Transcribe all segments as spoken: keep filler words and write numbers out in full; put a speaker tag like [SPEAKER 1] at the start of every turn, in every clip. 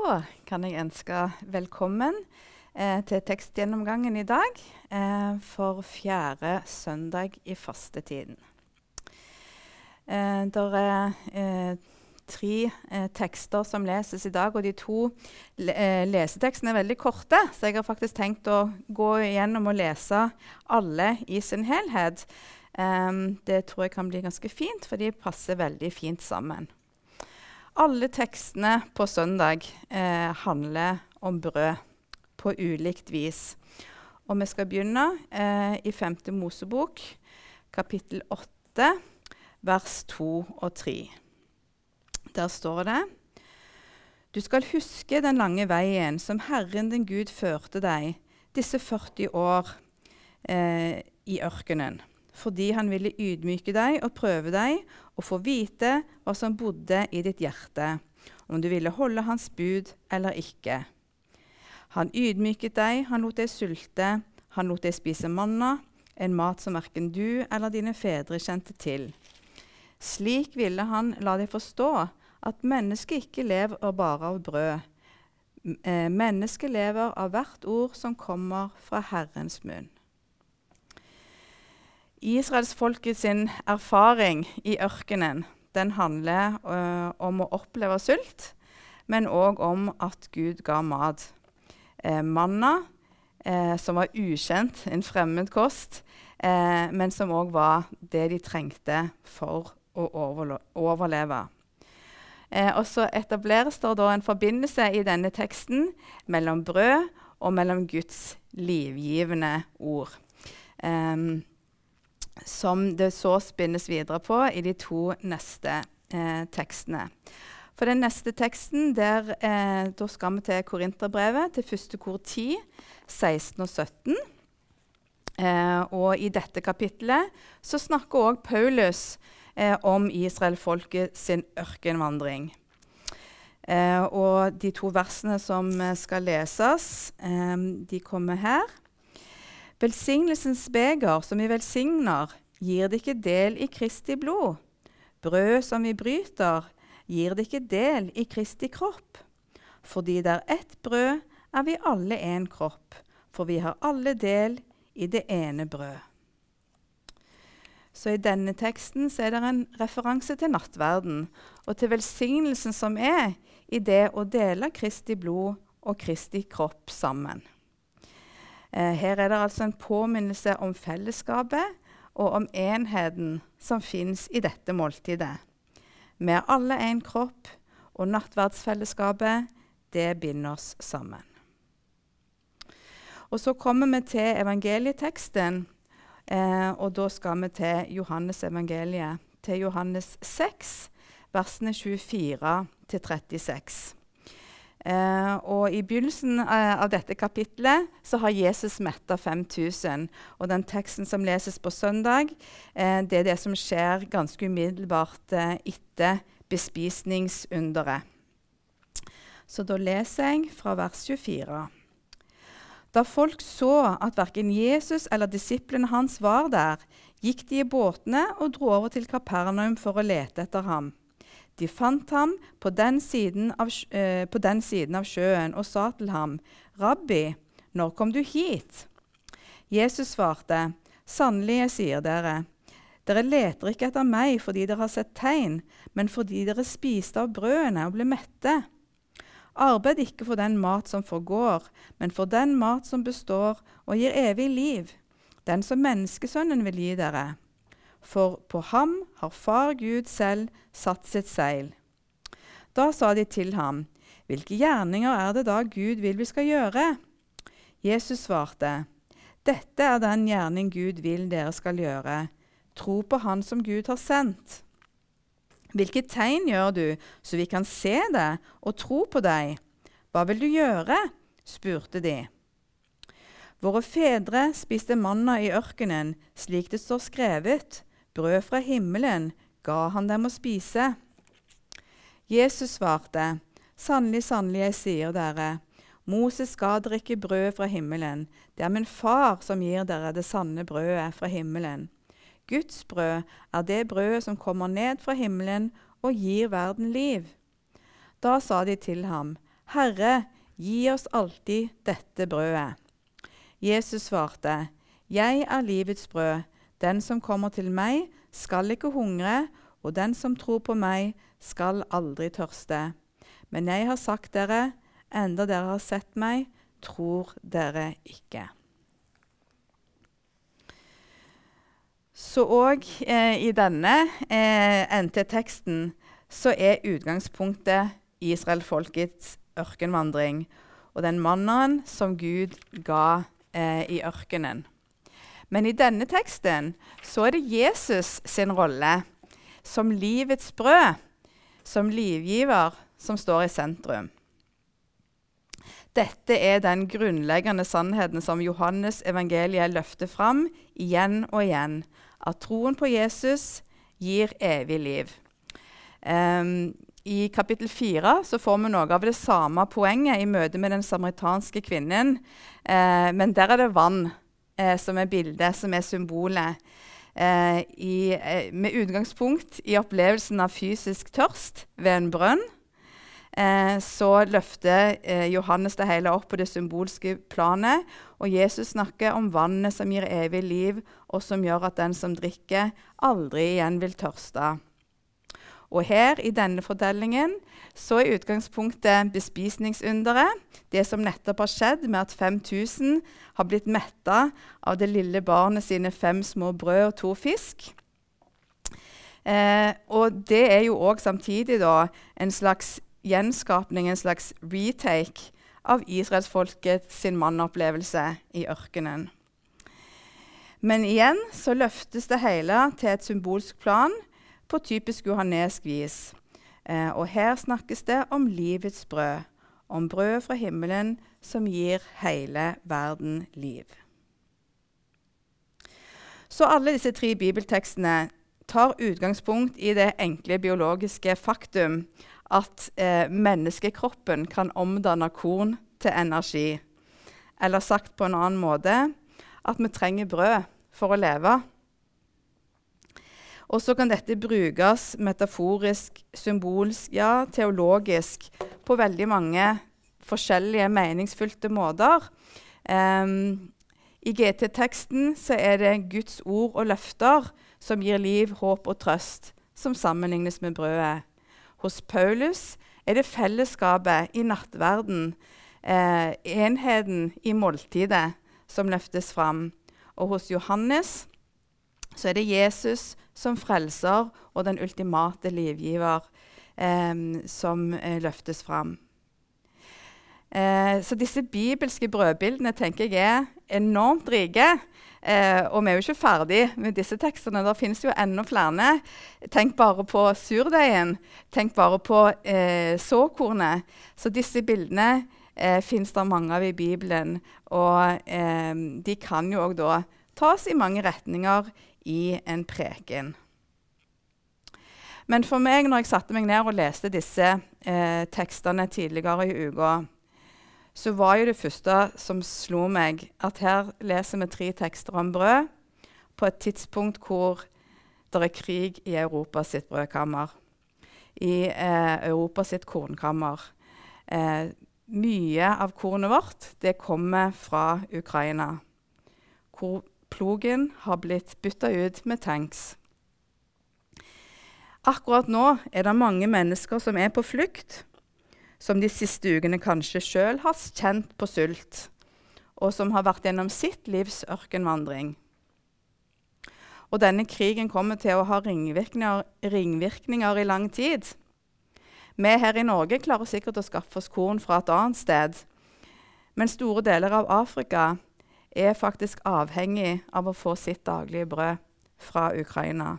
[SPEAKER 1] Da kan jeg ønske velkommen eh, til tekstgjennomgangen i dag eh, for fjerde søndag i fastetiden. Eh, det er eh, tre eh, tekster som leses i dag, og de to le eh, lesetekstene er veldig korte, så jeg har faktisk tenkt å gå igjennom og lese alle i sin helhet. Eh, det tror jeg kan bli ganske fint, for de passer veldig fint sammen. Alle tekstene på søndag eh, handler om brød på ulikt vis. Og vi skal begynne eh, i femte Mosebok, kapittel åtte, vers to og tre. Der står det: Du skal huske den lange veien som Herren din Gud førte deg disse førti år eh, i ørkenen, fordi han ville ydmyke deg og prøve deg og få vite hva som bodde i ditt hjerte, om du ville holde hans bud eller ikke. Han ydmyket deg, han lot deg sulte, han lot deg spise manna, en mat som hverken du eller dine fedre kjente til. Slik ville han la deg forstå at mennesket ikke lever bare av brød. Eh, mennesket lever av hvert ord som kommer fra Herrens munn. Israels folket sin erfaring i ørkenen, den handler uh, om å oppleve sult, men også om at Gud ga mat. Eh, manna, eh, som var ukjent, en fremmed kost, eh, men som også var det de trengte for å overleve. Eh, og så etableres det da en forbindelse i denne teksten mellom brød og mellom Guds livgivende ord. Eh, som det så spinnes videre på i de to neste eh, tekstene. For den neste teksten, der, eh, da skal vi til Korinterbrevet, til første kor ti, seksten og sytten. Eh, og i dette kapitlet så snakker også Paulus eh, om Israelfolket sin ørkenvandring. Eh, og de to versene som skal leses, eh, de kommer her. Velsignelsens beger som vi velsigner, gir det ikke del i Kristi blod. Brød som vi bryter, gir det ikke del i Kristi kropp. Fordi det er ett brød, er vi alle en kropp, for vi har alle del i det ene brød. Så i denne teksten så er det en referanse til nattverden, og til velsignelsen som er i det å dele Kristi blod og Kristi kropp sammen. Eh, her er det altså en påminnelse om fellesskapet og om enheten som finnes i dette måltidet. Vi er alle en kropp, og nattverdsfellesskapet, det binder oss sammen. Og så kommer vi til evangelieteksten, eh, og da skal vi til Johannes evangeliet, til Johannes seks, versene tjuefire til trettiseks. Uh, og i begynnelsen uh, av dette kapitlet så har Jesus mettet fem tusen, og den teksten som leses på søndag, uh, det er det som skjer ganske umiddelbart uh, etter bespisningsunderet. Så da leser jeg fra vers tjuefire. Da folk så at hverken Jesus eller disiplene hans var der, gikk de i båtene og dro over til Kapernaum for å lete etter ham. De fant ham på den, siden av, uh, på den siden av sjøen og sa til ham, «Rabbi, når kom du hit?» Jesus svarte, «Sannelig, jeg sier dere, dere leter ikke etter meg fordi dere har sett tegn, men fordi dere spiste av brødene og ble mette. Arbeid ikke for den mat som forgår, men for den mat som består og gir evig liv, den som menneskesønnen vil gi dere. For på ham har far Gud selv satt sitt seil. Da sa de til ham, hvilke gjerninger er det da Gud vil vi skal gjøre? Jesus svarte, dette er den gjerning Gud vil dere skal gjøre. Tro på han som Gud har sendt. Hvilke tegn gjør du, så vi kan se det og tro på deg? Hva vil du gjøre? Spurte de. Våre fedre spiste manna i ørkenen, slik det står skrevet. Brød fra himmelen ga han dem å spise. Jesus svarte, sannelig, sannelig, jeg sier dere, Moses ga dere ikke brød fra himmelen. Det er min far som gir dere det sanne brødet fra himmelen. Guds brød er det brødet som kommer ned fra himmelen og gir verden liv. Da sa de til ham, «Herre, gi oss alltid dette brødet.» Jesus svarte, «Jeg er livets brød. Den som kommer til meg, skal ikke hungre, og den som tror på meg, skal aldri tørste. Men jeg har sagt dere, enda dere har sett meg, tror dere ikke.» Så også eh, i denne eh, N T-teksten så er utgangspunktet Israel-folkets ørkenvandring og den mannen som Gud ga eh, i ørkenen. Men i denne teksten så er det Jesus sin rolle som livets brød, som livgiver, som står i sentrum. Dette er den grunnleggende sannheten som Johannes evangeliet løfter fram igjen og igjen, at troen på Jesus gir evig liv. Um, I kapittel fire så får vi noe av det samme poenget i møte med den samaritanske kvinnen, uh, men der er det vann uh, som er bildet, som er symbolet, uh, i, uh, med utgangspunkt i opplevelsen av fysisk tørst ved en brønn. Eh, så løfter eh, Johannes det hele opp på det symbolske planet, og Jesus snakker om vannet som gir evig liv, og som gjør at den som drikker, aldri igjen vil tørste. Og her i denne fortellingen så er utgangspunktet bespisningsunderet, det som nettopp har skjedd med at fem tusen har blitt mettet av det lille barnet sine fem små brød og to fisk. Eh, og det er jo også samtidig da en slags gjenskapning, en slags retake av Israelsfolket sin mannopplevelse i ørkenen. Men igjen så løftes det hele til et symbolsk plan på typisk johannesk vis. Eh, og her snakkes det om livets brød, om brød fra himmelen som gir hele verden liv. Så alle disse tre bibeltekstene tar utgangspunkt i det enkle biologiske faktum at eh, menneskekroppen kan omdanne korn til energi. Eller sagt på en annen måte, at vi trenger brød for å leve. Og så kan dette brukes metaforisk, symbolsk, ja, teologisk, på veldig mange forskjellige meningsfylte måter. Um, I G T-teksten så er det Guds ord og løfter som gir liv, håp og trøst, som sammenlignes med brødet. Hos Paulus er det fellesskapet i nattverden, eh, enheten i måltidet, som løftes fram. Og hos Johannes så er det Jesus som frelser og den ultimate livgiver eh, som eh, løftes fram. Eh, så disse bibelske brødbildene tenker jeg er enormt rike. Eh, og vi er jo ikke ferdig med disse tekstene. Det finnes jo enda flere. Tenk bare på surdeigen. Tenk bare på eh, såkornet. Så disse bildene eh, finnes det mange av i Bibelen. Og eh, de kan jo også da tas i mange retninger i en preken. Men for meg, når jeg satte meg ned og leste disse eh, tekstene tidligere i uka, så var jo det første som slo meg, at her leser vi tre tekster om brød på et tidspunkt hvor det er krig i Europa sitt brødkammer, i eh, Europa sitt kornkammer. Eh, mye av kornet vårt det kommer fra Ukraina, hvor plogen har blitt byttet ut med tanks. Akkurat nå er det mange mennesker som er på flukt, som de siste ukene kanskje selv har kjent på sult, og som har vært gjennom sitt livs ørkenvandring. Og denne krigen kommer til å ha ringvirkninger, ringvirkninger i lang tid. Vi her i Norge klarer sikkert å skaffe oss korn fra et annet sted, men store deler av Afrika er faktisk avhengig av å få sitt daglige brød fra Ukraina.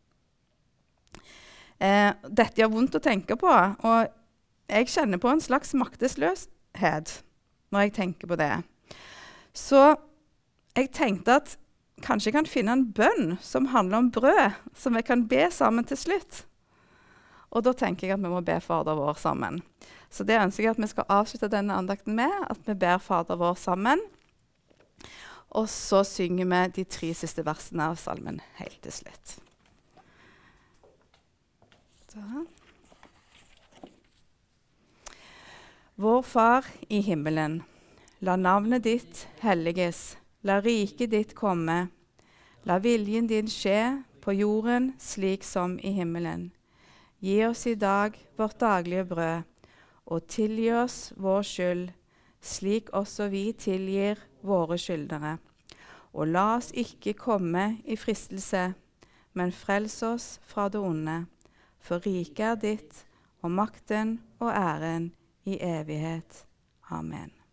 [SPEAKER 1] Eh, dette gjør vondt å tenke på, og jeg kjenner på en slags maktesløshet når jeg tenker på det. Så jeg tenkte at kanskje jeg kan finne en bønn som handler om brød, som vi kan be sammen til slutt. Og da tenker jeg at vi må be Fader vår sammen. Så det ønsker jeg at vi skal avslutte denne andakten med, at vi ber Fader vår sammen. Og så synger vi de tre siste versene av salmen helt til slutt. Da. Vår Far i himmelen, la navnet ditt helliges, la riket ditt komme, la viljen din skje på jorden slik som i himmelen. Gi oss i dag vårt daglige brød, og tilgi oss vår skyld, slik også vi tilgir våre skyldnere. Og la oss ikke komme i fristelse, men frels oss fra det onde, for riket er ditt, og makten og æren i evighet. Amen.